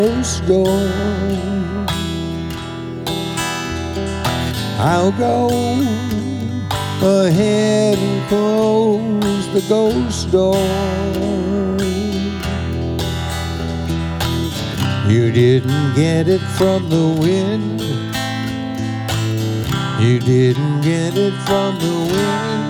ghost door. I'll go ahead and close the ghost door. You didn't get it from the wind. You didn't get it from the wind.